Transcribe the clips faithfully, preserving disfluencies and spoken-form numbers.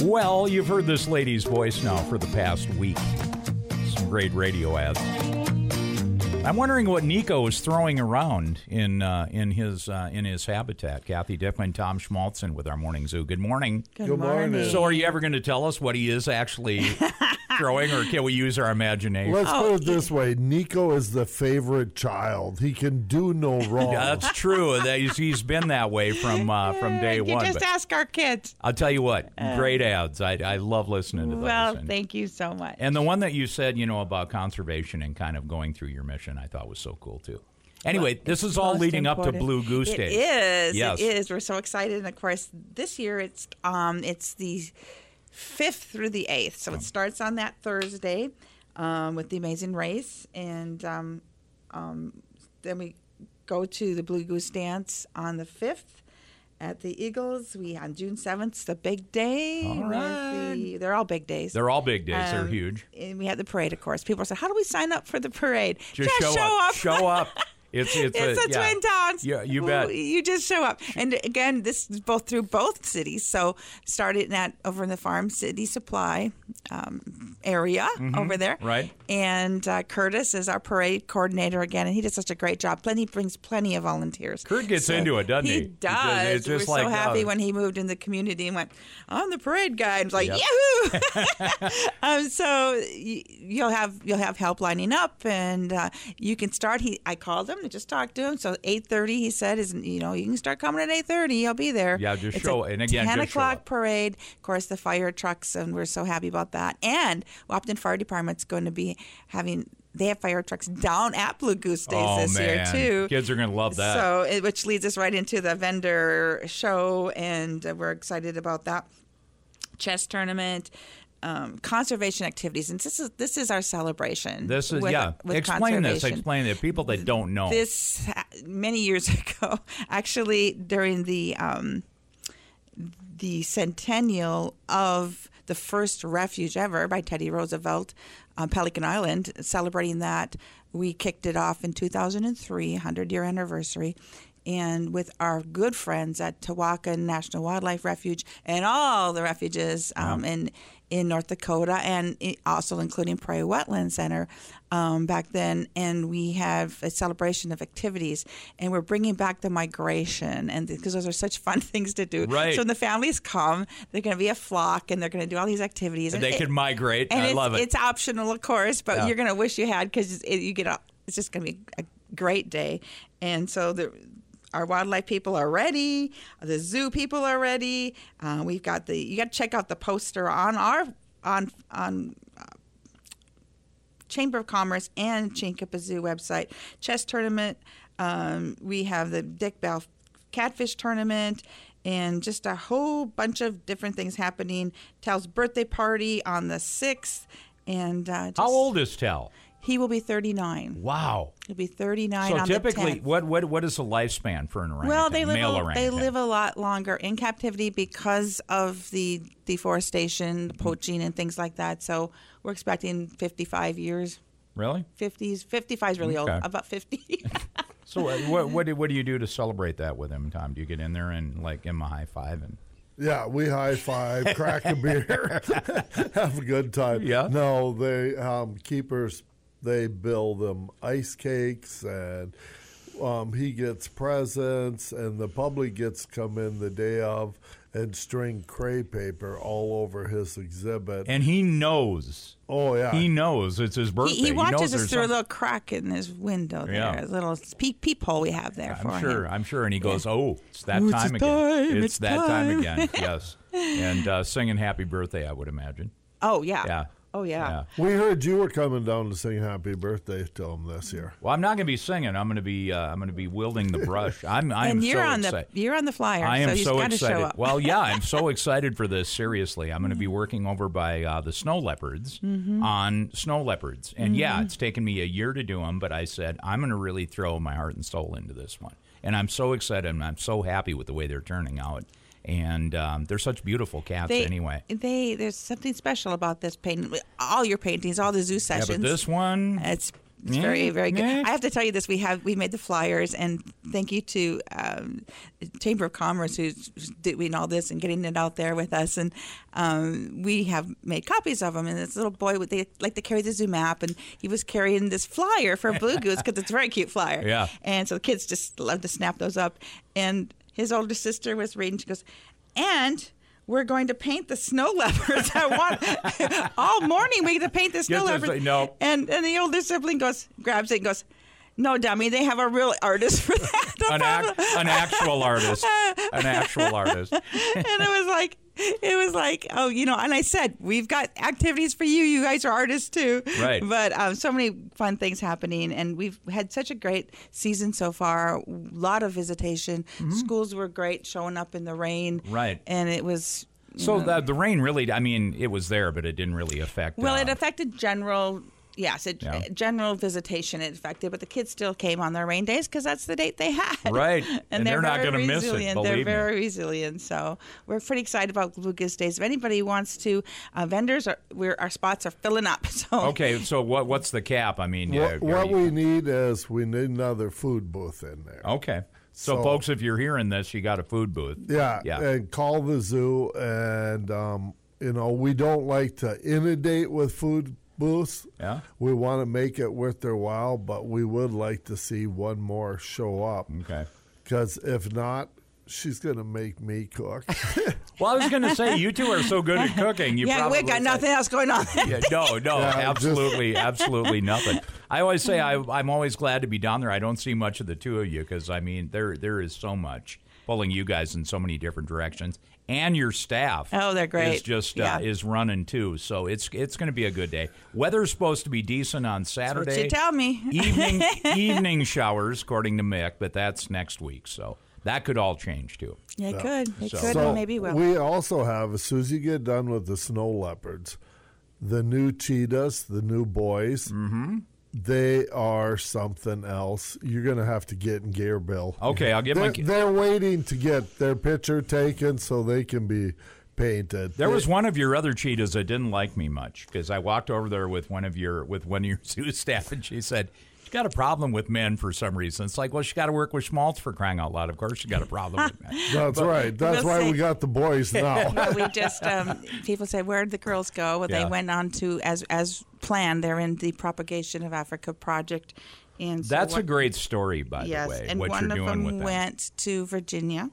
Well, you've heard this lady's voice now for the past week. Some great radio ads. I'm wondering what Nico is throwing around in uh, in his uh, in his habitat. Kathy Dickman, Tom Schmaltzen with our Morning Zoo. Good morning. Good, Good morning. morning. So, are you ever going to tell us what he is actually throwing, or can we use our imagination? Let's oh, put it this way: Nico is the favorite child. He can do no wrong. Yeah, that's true. He's, he's been that way from uh, from day you one. Just but ask our kids. I'll tell you what, uh, great ads. I I love listening to those. Well, and, thank you so much. And the one that you said, you know, about conservation and kind of going through your mission, I thought was so cool too. Anyway, well, this is all leading important. up to Blue Goose it Day. It is. Yes. It is. We're so excited, and of course, this year it's um it's the fifth through the eighth, so it starts on that Thursday um, with the Amazing Race, and um, um, then we go to the Blue Goose Dance on the fifth. At the Eagles, we on June seventh, the big day. All right. The, they're all big days. They're all big days. Um, They're huge. And we had the parade, of course. People say, how do we sign up for the parade? Just, just show, show up. up. Show up. It's it's, it's a, the yeah. Twin Towns. Yeah, you bet. You just show up. And again, this is both through both cities. So started at over in the Farm City Supply um, area mm-hmm. over there. Right. And uh, Curtis is our parade coordinator again, and he does such a great job. Plenty brings plenty of volunteers. Kurt gets so into it, doesn't he? He does. It's just We're like, so happy uh, when he moved in the community and went, I'm the parade guy. And it's like, yep. yahoo! um, so y- you'll have you'll have help lining up, and uh, you can start. He I called him to just talk to him. So eight thirty, he said, is you know you can start coming at eight thirty. He'll be there. Yeah, just it's show a and again ten just o'clock show up. parade. Of course, the fire trucks, and we're so happy about that. And Wapton Fire Department's going to be having. They have fire trucks down at Blue Goose Days oh, this man. year too. Kids are going to love that. So, it, which leads us right into the vendor show, and uh, we're excited about that. Chess tournament. Um, conservation activities, and this is this is our celebration. This is with, yeah. with Explain this. Explain it. People that don't know. This many years ago, actually during the um, the centennial of the first refuge ever by Teddy Roosevelt on Pelican Island, celebrating that, we kicked it off in two thousand three, hundred year anniversary. And with our good friends at Tawaka National Wildlife Refuge and all the refuges um, yeah. in in North Dakota, and also including Prairie Wetland Center um, back then. And we have a celebration of activities, and we're bringing back the migration, and because those are such fun things to do. Right. So when the families come, they're going to be a flock, and they're going to do all these activities. And and they it, can migrate. And I it's, love it. It's optional, of course, but yeah. you're going to wish you had because you get. A, it's just going to be a great day, and so the. Our wildlife people are ready. The zoo people are ready. Uh, we've got the. You got to check out the poster on our on on uh, Chamber of Commerce and Chinkappa Zoo website. Chess tournament. Um, we have the Dick Bell Catfish tournament, and just a whole bunch of different things happening. Tal's birthday party on the sixth, and uh, just, how old is Tal? He will be thirty-nine. Wow. He'll be thirty-nine so on typically, the tenth. what what what is the lifespan for an orangutan? Well, they live male a, orangutan? they live a lot longer in captivity because of the deforestation, the poaching, and things like that. So we're expecting fifty-five years. Really? fifties. fifty-five is really Okay. old. About fifty. So uh, what what do, what do you do to celebrate that with him, Tom? Do you get in there and like give him a high five and? Yeah, we high five, crack a beer, have a good time. Yeah. No, they um, keepers. They build them ice cakes, and um, he gets presents, and the public gets to come in the day of and string crepe paper all over his exhibit. And he knows. Oh yeah, He knows it's his birthday. he, he watches knows us there's through a some- little crack in his window there, Yeah. a little peep peephole we have there for I'm sure. him. I'm sure. And he goes, "Oh, it's that Oh, it's time his again. time, It's, it's that time. time." again." Yes. And uh, singing "Happy Birthday," I would imagine. Oh yeah. Yeah. Oh yeah. we heard you were coming down to sing happy birthday to him this year. Well, I'm not going to be singing. I'm going to be. Uh, I'm going to be wielding the brush. I'm. I'm And you're so on excited. the you're on the flyer. I am so you so got to excited. show up. Well, yeah, I'm so excited for this. Seriously, I'm going to be working over by uh, the snow leopards Mm-hmm. on snow leopards, and yeah, it's taken me a year to do them, but I said I'm going to really throw my heart and soul into this one, and I'm so excited and I'm so happy with the way they're turning out. And um, they're such beautiful cats They, anyway. They there's something special about this painting. All your paintings, all the zoo Yeah, sessions. but this one, It's It's Yeah, very, very good. yeah. I have to tell you this: we have we made the flyers, and thank you to um, Chamber of Commerce who's doing all this and getting it out there with us. And um, we have made copies of them. And this little boy, they like to carry the zoo map, and he was carrying this flyer for Blue Goose because it's a very cute flyer. Yeah. And so the kids just love to snap those up. And his older sister was reading. She goes, and we're going to paint the snow leopards. I want all morning we get to paint the snow Get this- leopards. no. And and the older sibling goes, grabs it and goes, no, dummy, they have a real artist for that. No An, problem." ac- an actual artist. An actual artist. And it was like, it was like, oh, you know, and I said, we've got activities for you. You guys are artists too. Right. But um, so many fun things happening. And we've had such a great season so far. A lot of visitation. Schools were great, showing up in the rain. Right. And it was... you So know, the, the rain really, I mean, it was there, but it didn't really affect. well, uh, it affected general... Yes, it, Yeah. general visitation it affected, but the kids still came on their rain days because that's the date they had. Right. and, And they're, they're not very gonna miss it, resilient. believe They're me. very resilient. So we're pretty excited about Blue Goose Days. If anybody wants to, uh, vendors, are, we're, our spots are filling up. So Okay, so what what's the cap? I mean, What, uh, what are you- we need is we need another food booth in there. Okay. So, So- folks, if you're hearing this, you got a food booth. Yeah, Yeah. and call the zoo, and um, you know we don't like to inundate with food booths. Yeah. We want to make it worth their while, but we would like to see one more show up. Okay. Because if not, she's gonna make me cook. Well, I was going to say, you two are so good at cooking. You yeah, probably we got nothing else going on. Yeah, no, no, Yeah, absolutely, absolutely nothing. I always say I, I'm always glad to be down there. I don't see much of the two of you because, I mean, there there is so much pulling you guys in so many different directions. And your staff, Oh, they're great. is just Yeah. uh, is running too. So it's it's going to be a good day. Weather's supposed to be decent on Saturday. what you tell me. evening evening showers, according to Mick, but that's next week. So that could all change too. Yeah, it could. It So- could, so and maybe will. we also have, as soon as you get done with the snow leopards, the new cheetahs, the new boys. Mm-hmm. They are something else. You're going to have to get in gear, Bill. Okay, I'll get my. They're, they're waiting to get their picture taken so they can be painted. There They- was one of your other cheetahs that didn't like me much because I walked over there with one of your with one of your zoo staff, and she said, "She's got a problem with men for some reason." It's like, well, she got to work with schmaltz for crying out loud. Of course, she got a problem with men. That's right. That's we'll why see. we got the boys now. But we just um, people say, where did the girls go? Well, Yeah. they went on to as as planned. They're in the Propagation of Africa project, and so That's a what- great story, by yes. the way. And what one you're of doing them with them. went to Virginia,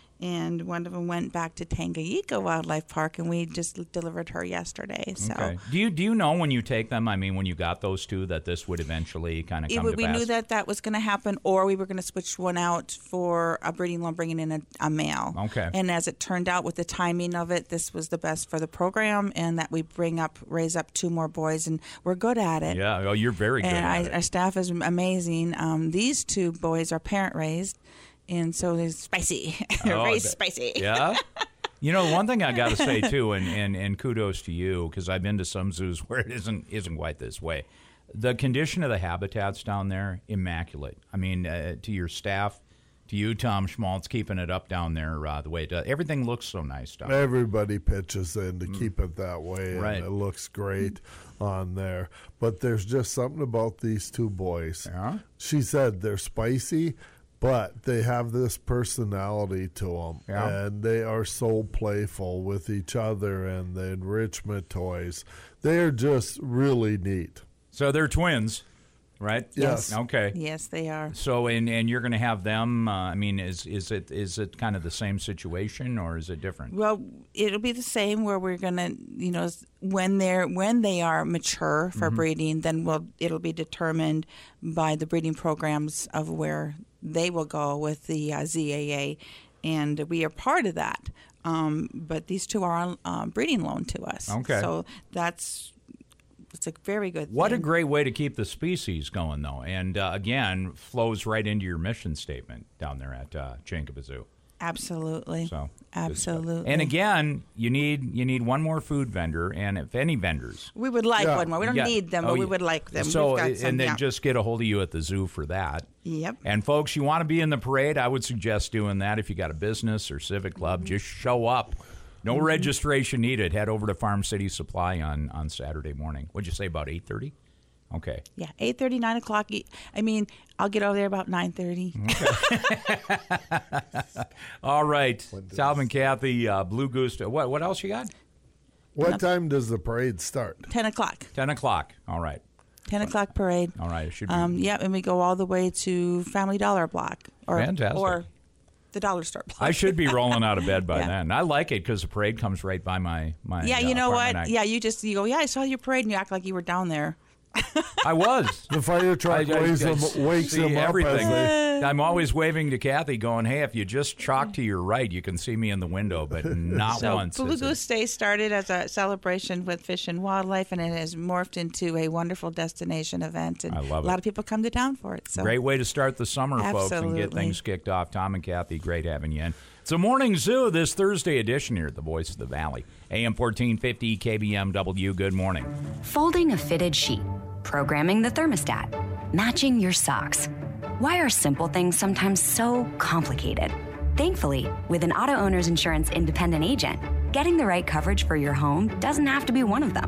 and one of them went back to Tanganyika Wildlife Park, and we just delivered her yesterday. So. Okay. Do you do you know when you take them? I mean, when you got those two, that this would eventually kind of It come would- to we pass. knew that that was going to happen, or we were going to switch one out for a breeding loan, bringing in a, a male. Okay. And as it turned out, with the timing of it, this was the best for the program, and that we bring up, raise up two more boys, and we're good at it. Yeah. Oh, you're very good And at I, it. our staff is amazing. Um, these two boys are parent raised, and so they're spicy. They're Oh, I very bet. spicy. Yeah. You know, one thing I got to say too, and, and, and kudos to you because I've been to some zoos where it isn't isn't quite this way. The condition of the habitats down there, immaculate. I mean, uh, to your staff, to you, Tom Schmaltz, keeping it up down there uh, the way it does. Everything looks so nice down there. Everybody pitches in to keep it that way, and Right. it looks great on there. But there's just something about these two boys. Yeah? She said they're spicy, but they have this personality to them, Yeah. and they are so playful with each other and the enrichment toys. They are just really neat. So they're twins, right? Yes. Okay. Yes, they are. So, and and you're going to have them. Uh, I mean, is is it is it kind of the same situation or is it different? Well, it'll be the same where we're gonna, you know, when they're when they are mature for breeding, then we'll it'll be determined by the breeding programs of where they will go with the uh, Z A A, and we are part of that. Um, but these two are on uh, breeding loan to us. Okay. So that's it's a very good. What a thing. great way to keep the species going, though, and uh, again flows right into your mission statement down there at uh, Jacob Zoo. Absolutely. So absolutely. And again, you need you need one more food vendor, and if any vendors, we would like Yeah. one more. We don't Yeah. need them, Oh, but we yeah. would like them. So We've got some, and then yeah. just get a hold of you at the zoo for that. Yep. And folks, you want to be in the parade? I would suggest doing that. If you got a business or civic club, just show up. No Mm-hmm. registration needed. Head over to Farm City Supply on, on Saturday morning. What'd you say, about eight thirty? Okay. Yeah, eight thirty, nine o'clock. I mean, I'll get over there about nine thirty. All right. Sal and Kathy, uh, Blue Goose. What, what else you got? What time does the parade start? ten o'clock. ten o'clock. All right. ten o'clock parade. All right. It should be. Um, yeah, and we go all the way to Family Dollar Block. Or, Fantastic. Or the Dollar Store Block. I should be rolling out of bed by Yeah. then. I like it because the parade comes right by my my. Yeah, uh, you know what? apartment. I, Yeah, you just, you go, yeah, I saw your parade, and you act like you were down there. I was. The fire truck I- I- wakes I them, wakes see them up everything. as they... I'm always waving to Kathy, going, "Hey, if you just chalk to your right, you can see me in the window, but not So once." Blue is it- Goose Day started as a celebration with fish and wildlife, and it has morphed into a wonderful destination event. And I love a lot it. of people come to town for it. So Great way to start the summer, folks, and get Absolutely. things kicked off. Tom and Kathy, great having you in. It's a Morning Zoo, this Thursday edition here at the Voice of the Valley. A M fourteen fifty K B M W, good morning. Folding a fitted sheet, programming the thermostat, matching your socks. Why are simple things sometimes so complicated? Thankfully, with an auto owner's insurance independent agent, getting the right coverage for your home doesn't have to be one of them.